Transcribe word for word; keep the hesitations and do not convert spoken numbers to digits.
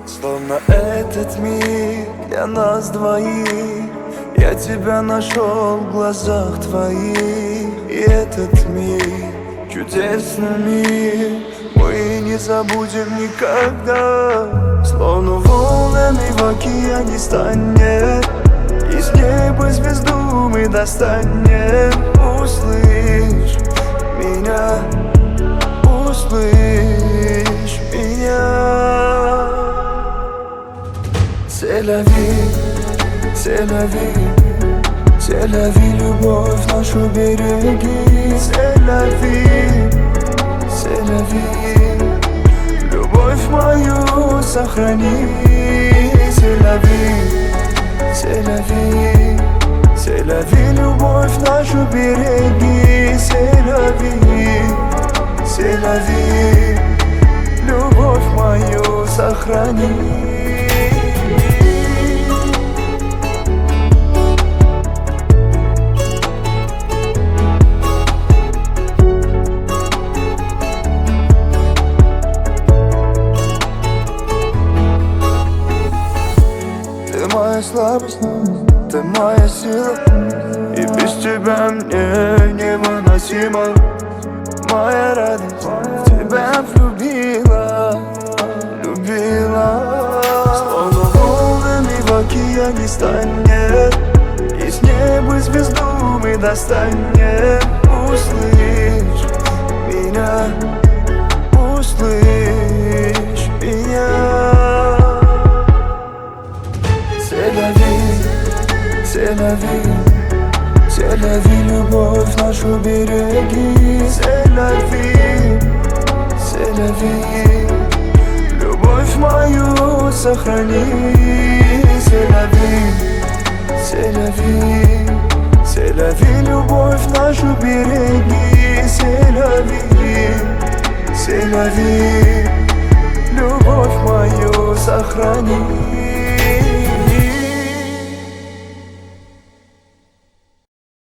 Словно этот миг для нас двоих. Я тебя нашел в глазах твоих. И этот миг, чудесный миг, мы не забудем никогда. Словно волнами в океане станет, из неба звезду мы достанем. Услышь меня, услышь меня. C'est la vie, c'est la vie, c'est la vie, любовь нашу береги. C'est la vie, c'est la vie, любовь мою сохрани. C'est la vie, c'est la vie, c'est la vie, любовь нашу береги. C'est la vie, c'est la vie, любовь мою сохрани. Ты моя слабость, ты моя сила, и без тебя мне невыносимо. Моя радость в тебя влюбила, любила. Словно волнами в океане станет, из неба звезду мы достанем. Услышь меня, услышь меня. C'est la vie, c'est la vie, c'est la vie, любовь нашу береги. C'est la vie, c'est la vie, любовь мою сохрани. C'est la vie, c'est la vie, c'est la vie, любовь нашу береги. C'est la vie, c'est la vie, любовь мою сохрани.